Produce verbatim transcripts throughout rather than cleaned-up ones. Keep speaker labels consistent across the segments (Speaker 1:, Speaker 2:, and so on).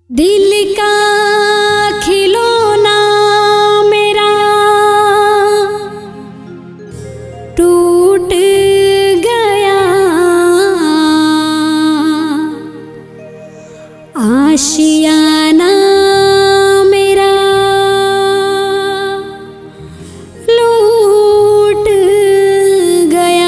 Speaker 1: दिल का खिलौना मेरा टूट गया, आशियाना मेरा लूट गया।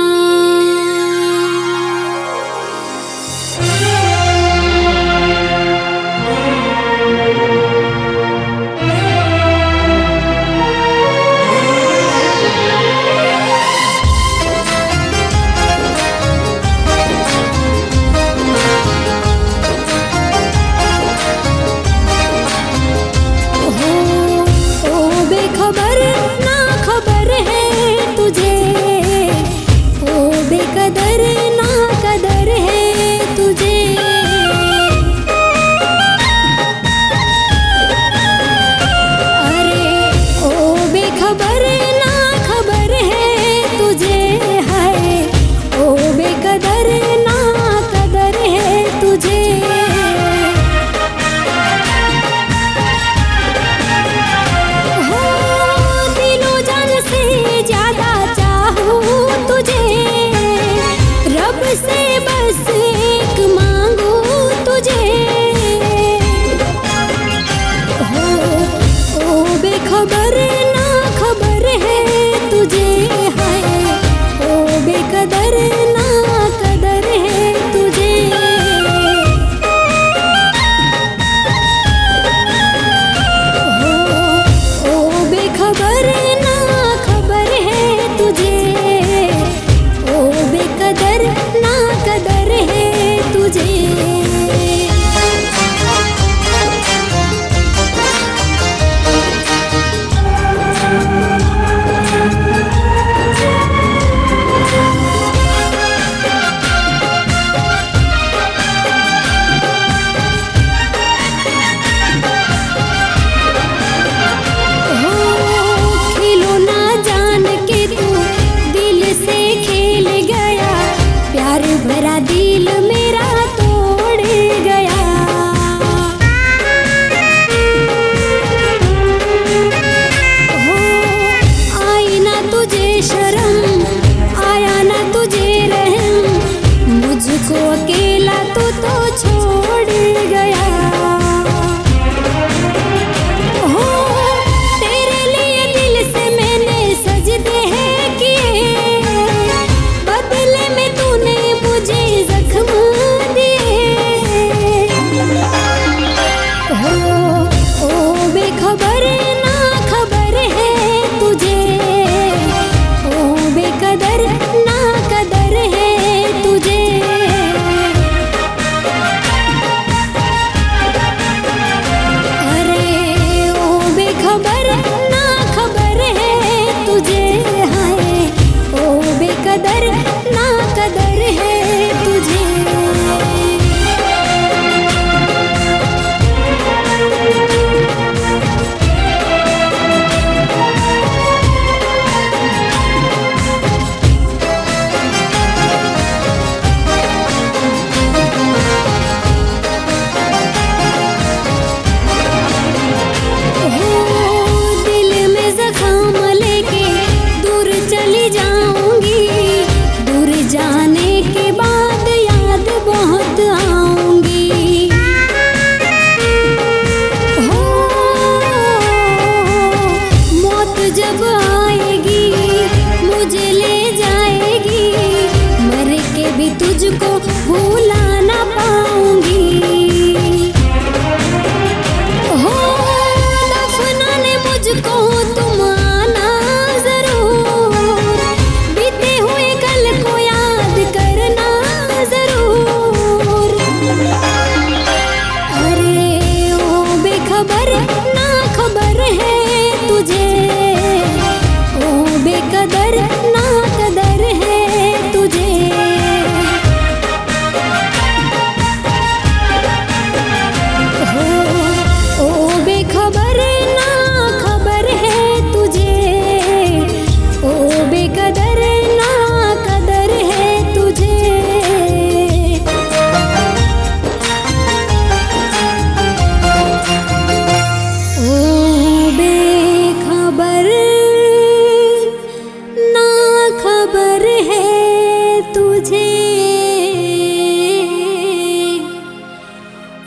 Speaker 1: खबर ना खबर है तुझे, ओ बेकदर ना कदर है तुझे। अरे ओ बेखबर ना खबर है तुझे, है ओ बेकदर ना कदर है तुझे। से बस एक मांगू तुझे, हो ओ बेखबर ना खबर है तुझे, है ओ बेकदर ना कदर है तुझे। हो ओ बेखबर ना खबर है तुझे, ओ बेकदर ना कदर है तुझे। हो खिलौना जान के तू दिल से खेल गया, प्यार भरा दिल मेरा तोड़ गया। हो आई ना तुझे शर्म, आया ना तुझे रहम, मुझको अकेला तू तो छोड़ गया। हो तेरे लिए दिल से मैंने सजदे हैं किए, बदले में तूने मुझे जख्म दिए। हो ओ बेखबर ना खबर है तुझे, ओ बेकदर ना कदर है तुझे। अरे ओ बेखबर ना खबर है तुझे, हाय ओ बेकदर ना कदर है तुझे।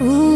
Speaker 1: ओ